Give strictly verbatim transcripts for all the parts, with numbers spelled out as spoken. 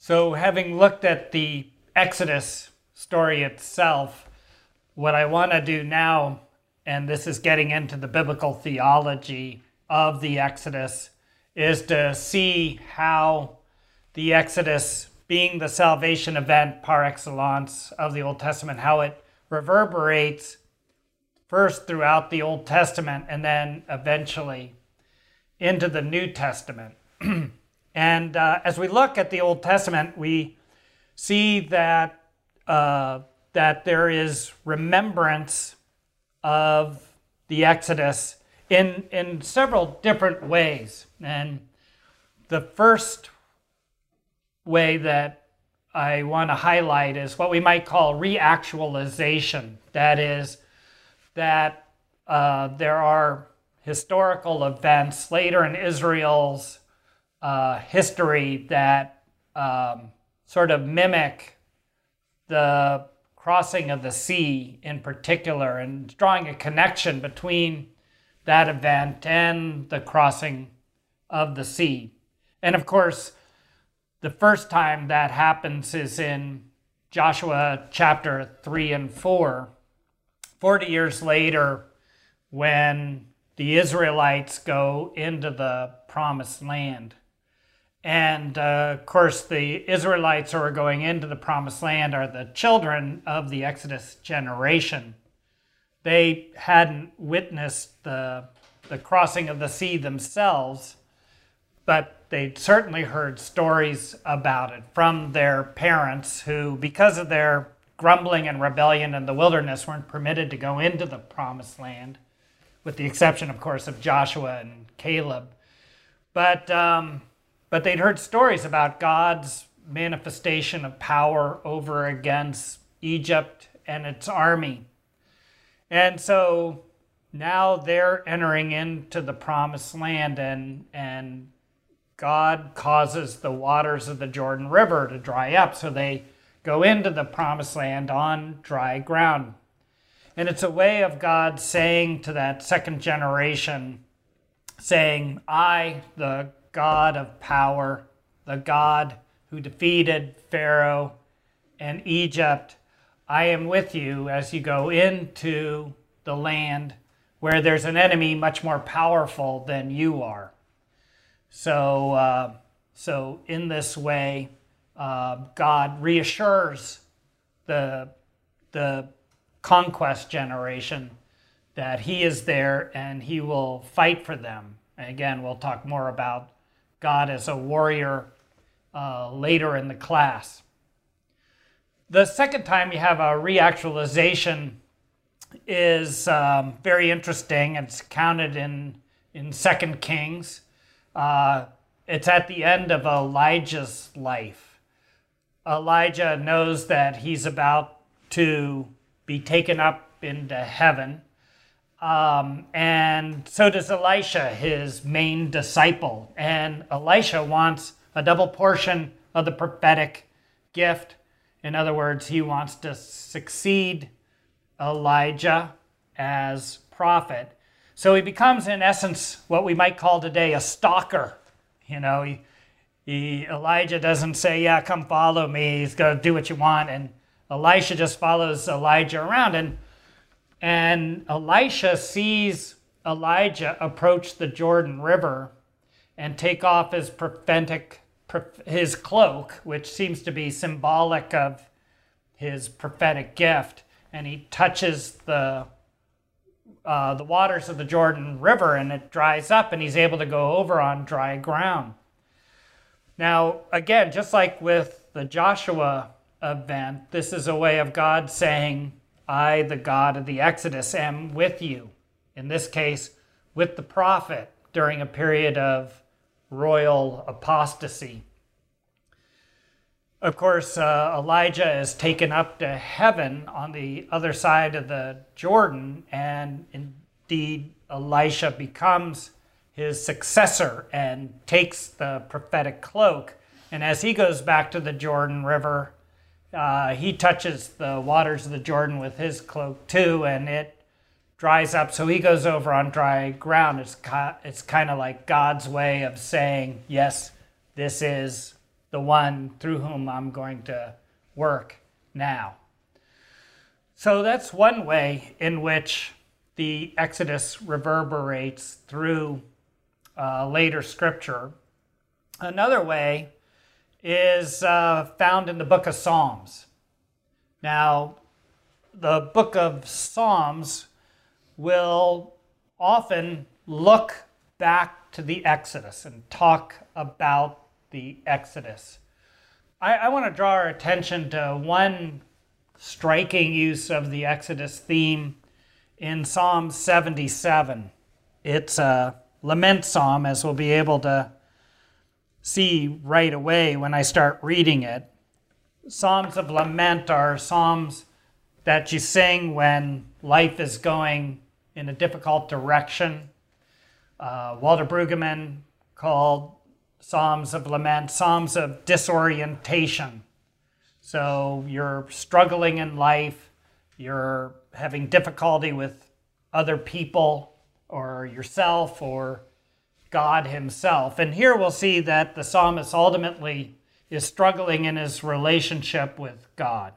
So having looked at the Exodus story itself, what I want to do now, and this is getting into the biblical theology of the Exodus, is to see how the Exodus, being the salvation event par excellence of the Old Testament, how it reverberates first throughout the Old Testament and then eventually into the New Testament. And uh, as we look at the Old Testament, we see that uh, that there is remembrance of the Exodus in in several different ways. And the first way that I want to highlight is what we might call reactualization. That is, that uh, there are historical events later in Israel's uh, history that um, sort of mimic the crossing of the sea in particular, and drawing a connection between that event and the crossing of the sea. And of course, the first time that happens is in Joshua chapter three and four. forty years later, when the Israelites go into the promised land. And uh, of course, the Israelites who are going into the promised land are the children of the Exodus generation. They hadn't witnessed the, the crossing of the sea themselves, but they'd certainly heard stories about it from their parents who, because of their grumbling and rebellion in the wilderness, weren't permitted to go into the promised land, with the exception, of course, of Joshua and Caleb. But um, but they'd heard stories about God's manifestation of power over against Egypt and its army. And so now they're entering into the promised land, and and God causes the waters of the Jordan River to dry up, so they go into the promised land on dry ground. And it's a way of God saying to that second generation, saying, I, the God of power, the God who defeated Pharaoh and Egypt, I am with you as you go into the land where there's an enemy much more powerful than you are. So, uh, so in this way, uh, God reassures the, the conquest generation that he is there and he will fight for them. And again, we'll talk more about God as a warrior uh, later in the class. The second time you have a reactualization is um, very interesting. It's counted in, in Second Kings. Uh, it's at the end of Elijah's life. Elijah knows that he's about to be taken up into heaven. Um, and so does Elisha, his main disciple. And Elisha wants a double portion of the prophetic gift. In other words, he wants to succeed Elijah as prophet. So he becomes, in essence, what we might call today a stalker. You know, he, he, Elijah doesn't say, yeah, come follow me. He's going to do what you want. And Elisha just follows Elijah around. And And Elisha sees Elijah approach the Jordan River and take off his prophetic, his cloak, which seems to be symbolic of his prophetic gift. And he touches the, uh, the waters of the Jordan River, and it dries up, and he's able to go over on dry ground. Now, again, just like with the Joshua event, this is a way of God saying, I, the God of the Exodus, am with you. In this case, with the prophet during a period of royal apostasy. Of course, uh, Elijah is taken up to heaven on the other side of the Jordan, and indeed Elisha becomes his successor and takes the prophetic cloak. And as he goes back to the Jordan River, Uh, he touches the waters of the Jordan with his cloak too, and it dries up. So he goes over on dry ground. It's, it's kind of like God's way of saying, yes, this is the one through whom I'm going to work now. So that's one way in which the Exodus reverberates through uh, later scripture. Another way is uh, found in the book of Psalms. Now, the book of Psalms will often look back to the Exodus and talk about the Exodus. I, I want to draw our attention to one striking use of the Exodus theme in Psalm seventy-seven. It's a lament psalm, as we'll be able to see right away when I start reading it. Psalms of lament are psalms that you sing when life is going in a difficult direction. Uh, Walter Brueggemann called Psalms of lament psalms of disorientation. So you're struggling in life, you're having difficulty with other people or yourself or God himself. And here we'll see that the psalmist ultimately is struggling in his relationship with God.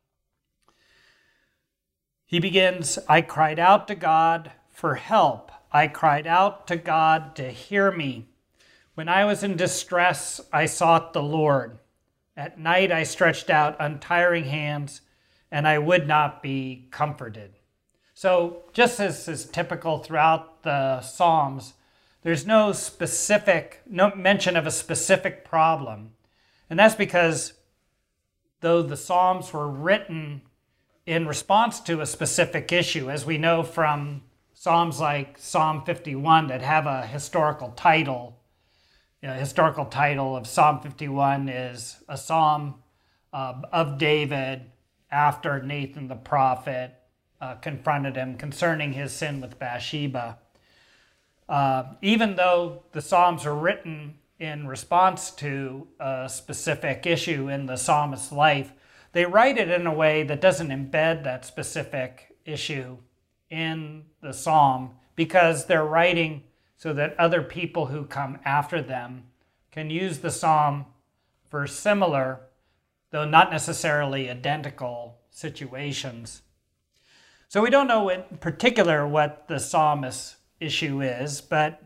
He begins, I cried out to God for help. I cried out to God to hear me. When I was in distress, I sought the Lord. At night I stretched out untiring hands, and I would not be comforted. So just as is typical throughout the Psalms, there's no specific, no mention of a specific problem. And that's because though the Psalms were written in response to a specific issue, as we know from Psalms like Psalm fifty-one that have a historical title. You know, historical title of Psalm fifty-one is a psalm uh, of David after Nathan the prophet uh, confronted him concerning his sin with Bathsheba. Uh, even though the Psalms are written in response to a specific issue in the psalmist's life, they write it in a way that doesn't embed that specific issue in the psalm, because they're writing so that other people who come after them can use the psalm for similar, though not necessarily identical, situations. So we don't know in particular what the psalmist's issue is, but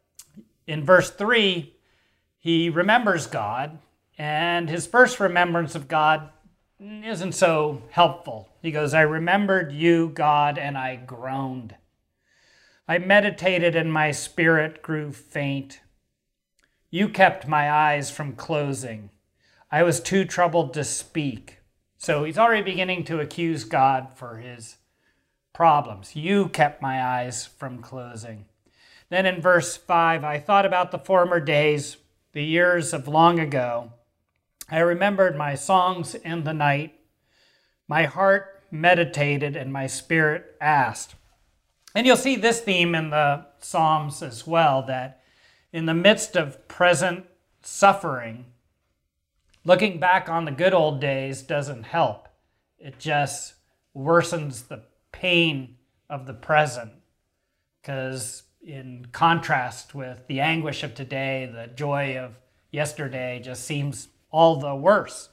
in verse three, he remembers God, and his first remembrance of God isn't so helpful. He goes, I remembered you, God, and I groaned. I meditated and my spirit grew faint. You kept my eyes from closing. I was too troubled to speak. So he's already beginning to accuse God for his problems. You kept my eyes from closing. Then in verse five, I thought about the former days, the years of long ago. I remembered my songs in the night. My heart meditated and my spirit asked. And you'll see this theme in the Psalms as well, that in the midst of present suffering, looking back on the good old days doesn't help. It just worsens the pain of the present, because in contrast with the anguish of today, the joy of yesterday just seems all the worse.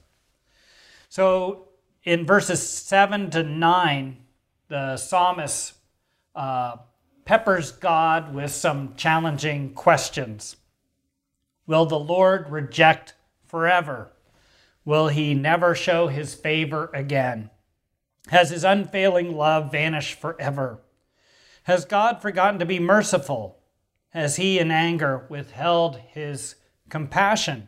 So in verses seven to nine, the psalmist uh, peppers God with some challenging questions. Will the Lord reject forever? Will he never show his favor again? Has his unfailing love vanished forever? Has God forgotten to be merciful? Has he in anger withheld his compassion?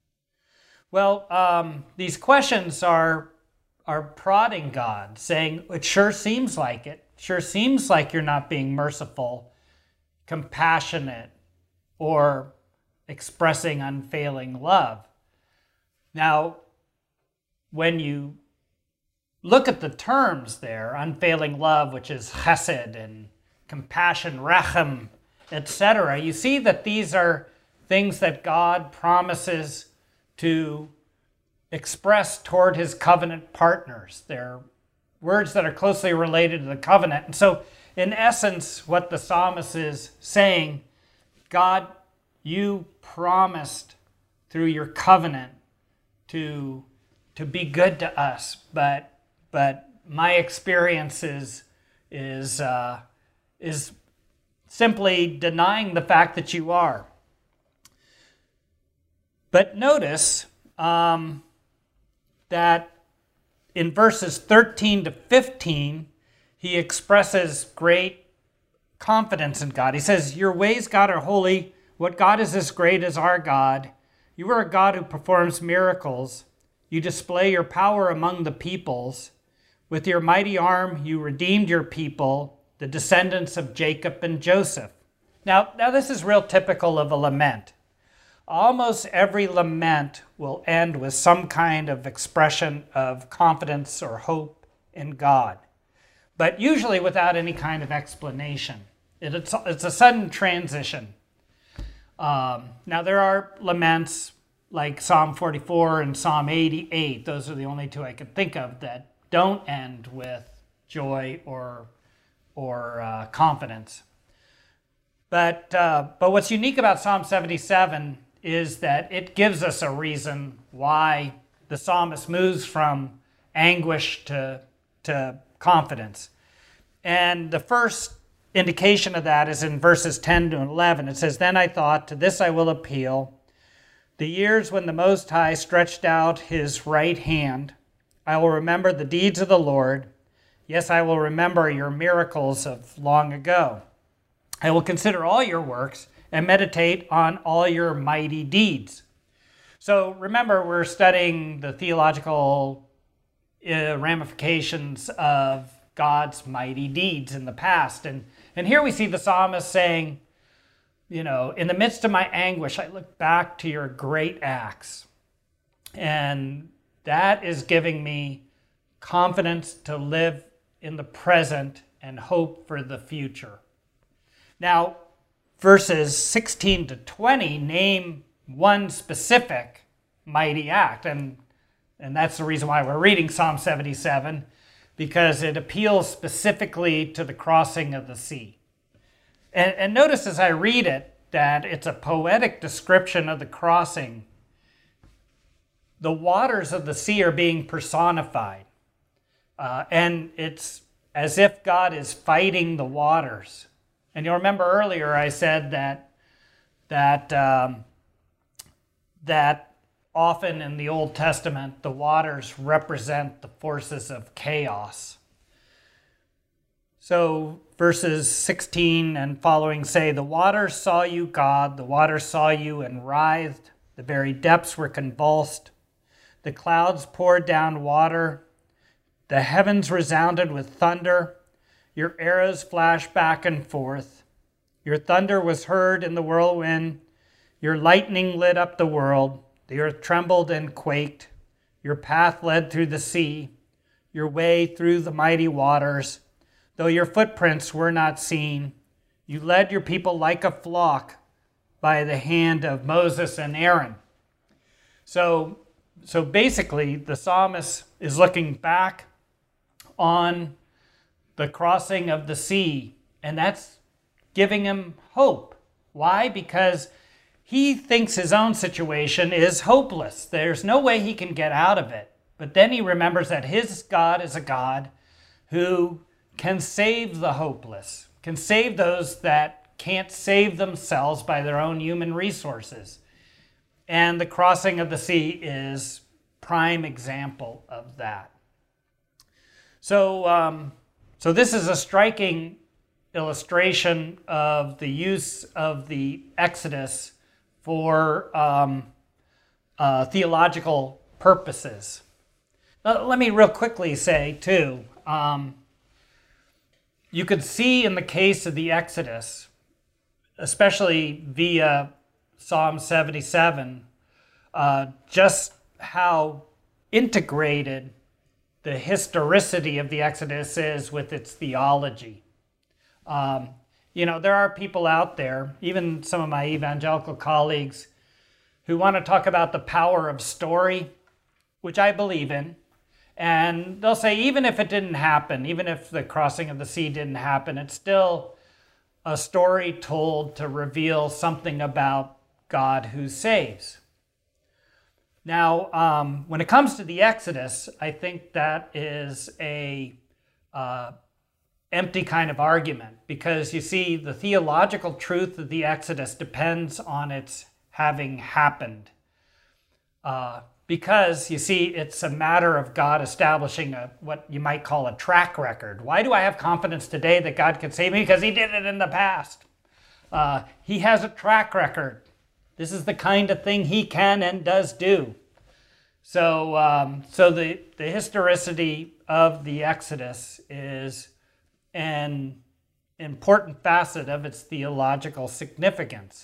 Well, um, these questions are, are prodding God, saying, it sure seems like it. Sure seems like you're not being merciful, compassionate, or expressing unfailing love. Now, when you look at the terms there, unfailing love, which is chesed, and compassion, rechem, et cetera, you see that these are things that God promises to express toward his covenant partners. They're words that are closely related to the covenant. And so, in essence, what the psalmist is saying, God, you promised through your covenant to to be good to us, but but my experience is is uh, is simply denying the fact that you are. But notice um, that in verses thirteen to fifteen, he expresses great confidence in God. He says, "Your ways, God, are holy. What God is as great as our God? You are a God who performs miracles. You display your power among the peoples. With your mighty arm, you redeemed your people, the descendants of Jacob and Joseph." Now, now this is real typical of a lament. Almost every lament will end with some kind of expression of confidence or hope in God, but usually without any kind of explanation. It, it's, it's a sudden transition. Um, now, there are laments like Psalm forty-four and Psalm eighty-eight. Those are the only two I can think of that don't end with joy or, or uh, confidence. But, uh, but what's unique about Psalm seventy-seven is that it gives us a reason why the psalmist moves from anguish to, to confidence. And the first indication of that is in verses ten to eleven. It says, "Then I thought, to this I will appeal. The years when the Most High stretched out his right hand, I will remember the deeds of the Lord. Yes, I will remember your miracles of long ago. I will consider all your works and meditate on all your mighty deeds." So remember, we're studying the theological uh, ramifications of God's mighty deeds in the past. And, and here we see the psalmist saying, you know, in the midst of my anguish, I look back to your great acts. And that is giving me confidence to live in the present and hope for the future. Now, verses sixteen to twenty name one specific mighty act, and, and that's the reason why we're reading Psalm seventy-seven, because it appeals specifically to the crossing of the sea. And, and notice as I read it that it's a poetic description of the crossing. The waters of the sea are being personified, uh, and it's as if God is fighting the waters. And you'll remember earlier I said that that um, that often in the Old Testament the waters represent the forces of chaos. So verses sixteen and following say, "The waters saw you, God, the waters saw you and writhed, the very depths were convulsed. The clouds poured down water, the heavens resounded with thunder. Your arrows flashed back and forth. Your thunder was heard in the whirlwind. Your lightning lit up the world. The earth trembled and quaked. Your path led through the sea, your way through the mighty waters. Though your footprints were not seen, you led your people like a flock by the hand of Moses and Aaron." So, so basically, the psalmist is looking back on the crossing of the sea, and that's giving him hope. Why? Because he thinks his own situation is hopeless. There's no way he can get out of it. But then he remembers that his God is a God who can save the hopeless, can save those that can't save themselves by their own human resources. And the crossing of the sea is prime example of that. So, um, so this is a striking illustration of the use of the Exodus for um, uh, theological purposes. Uh, let me real quickly say, too, um, you could see in the case of the Exodus, especially via Psalm seventy-seven, uh, just how integrated the historicity of the Exodus is with its theology. Um, you know, there are people out there, even some of my evangelical colleagues, who want to talk about the power of story, which I believe in. And they'll say, even if it didn't happen, even if the crossing of the sea didn't happen, it's still a story told to reveal something about God who saves. Now, um, when it comes to the Exodus, I think that is a uh, empty kind of argument, because you see, the theological truth of the Exodus depends on its having happened. Uh, because, you see, it's a matter of God establishing a what you might call a track record. Why do I have confidence today that God can save me? Because he did it in the past. Uh, he has a track record. This is the kind of thing he can and does do. So, um, so the, the historicity of the Exodus is an important facet of its theological significance.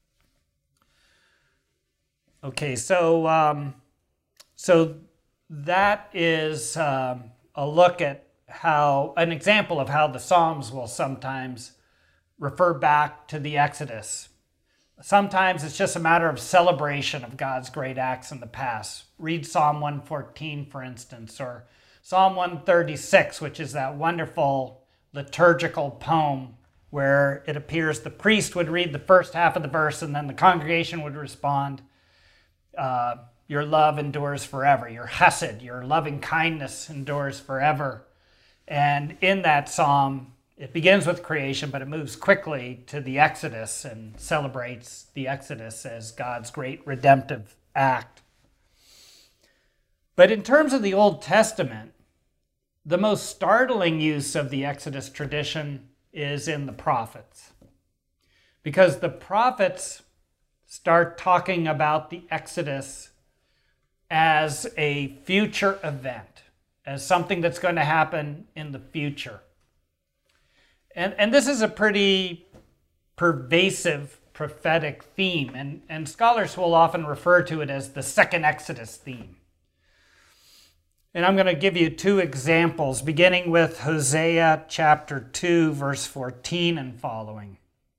Okay, so um, so that is um, a look at how, an example of how the Psalms will sometimes refer back to the Exodus. Sometimes it's just a matter of celebration of God's great acts in the past. Read Psalm one fourteen, for instance, or Psalm one thirty-six, which is that wonderful liturgical poem where it appears the priest would read the first half of the verse and then the congregation would respond, uh, your love endures forever, your chesed, your loving kindness endures forever. And in that psalm, it begins with creation, but it moves quickly to the Exodus and celebrates the Exodus as God's great redemptive act. But in terms of the Old Testament, the most startling use of the Exodus tradition is in the prophets. Because the prophets start talking about the Exodus as a future event, as something that's going to happen in the future. And, and this is a pretty pervasive prophetic theme, and, and scholars will often refer to it as the second Exodus theme. And I'm going to give you two examples, beginning with Hosea chapter two, verse fourteen and following.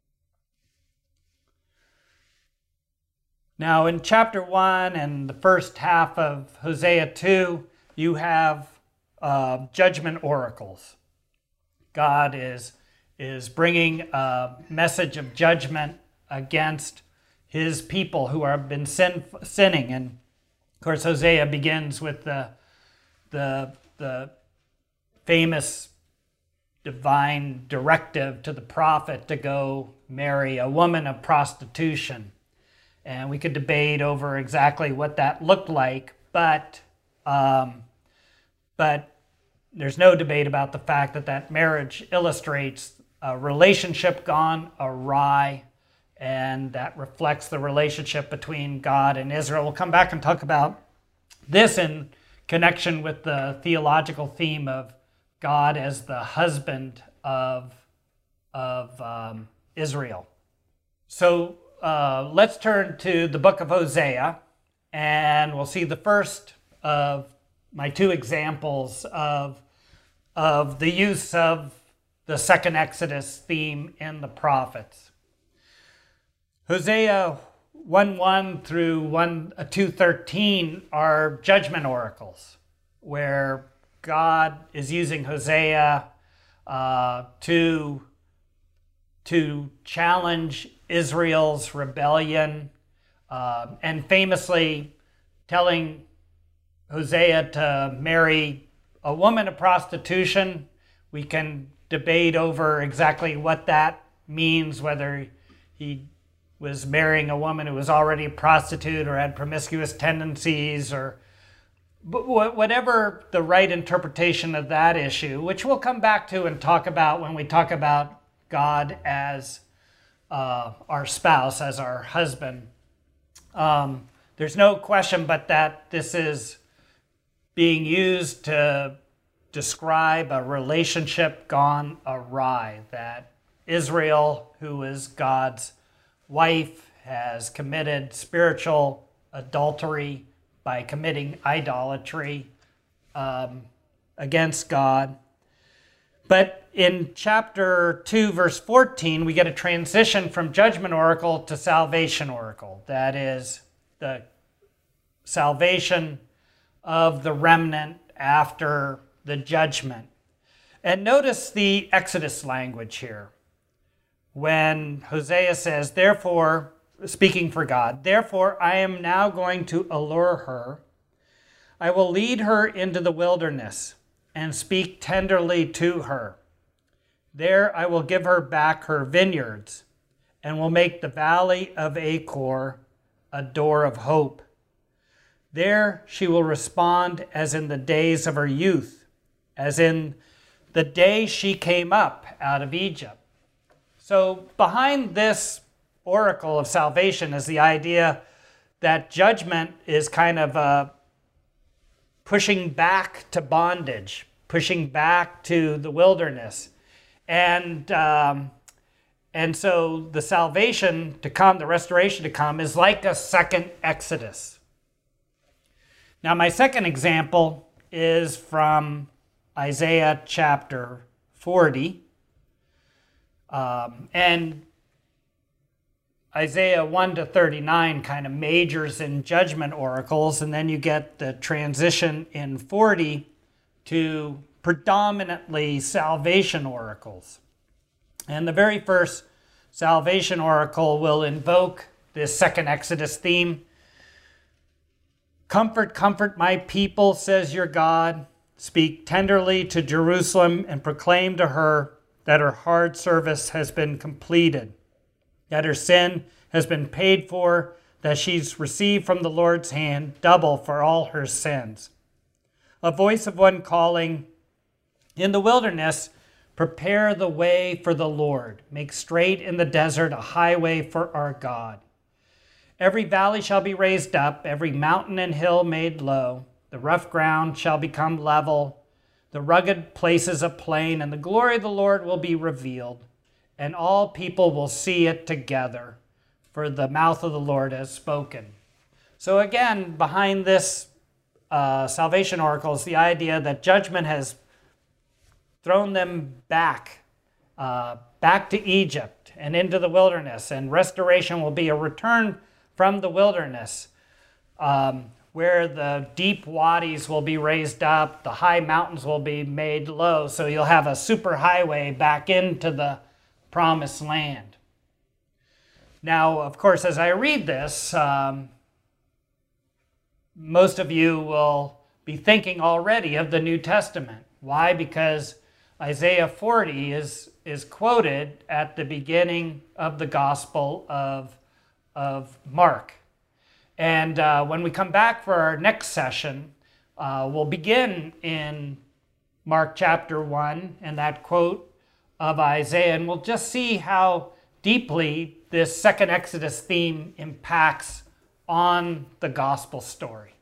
Now, in chapter one and the first half of Hosea two, you have uh, judgment oracles. God is, is bringing a message of judgment against his people who have been sin, sinning. And, of course, Hosea begins with the The, the famous divine directive to the prophet to go marry a woman of prostitution. And we could debate over exactly what that looked like, but, um, but there's no debate about the fact that that marriage illustrates a relationship gone awry, and that reflects the relationship between God and Israel. We'll come back and talk about this in connection with the theological theme of God as the husband of, of um, Israel. So uh, let's turn to the book of Hosea, and we'll see the first of my two examples of, of the use of the second Exodus theme in the prophets. Hosea one one through one, two thirteen are judgment oracles, where God is using Hosea uh, to, to challenge Israel's rebellion, uh, and famously telling Hosea to marry a woman of prostitution. We can debate over exactly what that means, whether he was marrying a woman who was already a prostitute or had promiscuous tendencies, or but whatever the right interpretation of that issue, which we'll come back to and talk about when we talk about God as uh, our spouse, as our husband. Um, there's no question but that this is being used to describe a relationship gone awry, that Israel, who is God's wife, has committed spiritual adultery by committing idolatry um, against God. But in chapter two, verse fourteen, we get a transition from judgment oracle to salvation oracle. That is the salvation of the remnant after the judgment. And notice the Exodus language here. When Hosea says, therefore, speaking for God. Therefore, I am now going to allure her. I will lead her into the wilderness and speak tenderly to her. There I will give her back her vineyards and will make the valley of Achor a door of hope. There she will respond as in the days of her youth, as in the day she came up out of Egypt. So behind this oracle of salvation is the idea that judgment is kind of a pushing back to bondage, pushing back to the wilderness. And um, and so the salvation to come, the restoration to come, is like a second Exodus. Now, my second example is from Isaiah chapter forty. Um, and Isaiah one to thirty-nine kind of majors in judgment oracles, and then you get the transition in forty to predominantly salvation oracles. And the very first salvation oracle will invoke this second Exodus theme. Comfort, comfort my people, says your God. Speak tenderly to Jerusalem and proclaim to her that her hard service has been completed, that her sin has been paid for, that she's received from the Lord's hand double for all her sins. A voice of one calling, in the wilderness, prepare the way for the Lord. Make straight in the desert a highway for our God. Every valley shall be raised up, every mountain and hill made low. The rough ground shall become level, the rugged places a plain, and the glory of the Lord will be revealed, and all people will see it together, for the mouth of the Lord has spoken. So again, behind this uh, salvation oracle is the idea that judgment has thrown them back, uh, back to Egypt and into the wilderness, and restoration will be a return from the wilderness, um, where the deep wadis will be raised up, the high mountains will be made low, so you'll have a super highway back into the promised land. Now, of course, as I read this, um, most of you will be thinking already of the New Testament. Why? Because Isaiah forty is, is quoted at the beginning of the Gospel of, of Mark. And uh, when we come back for our next session, uh, we'll begin in Mark chapter one and that quote of Isaiah, and we'll just see how deeply this second Exodus theme impacts on the gospel story.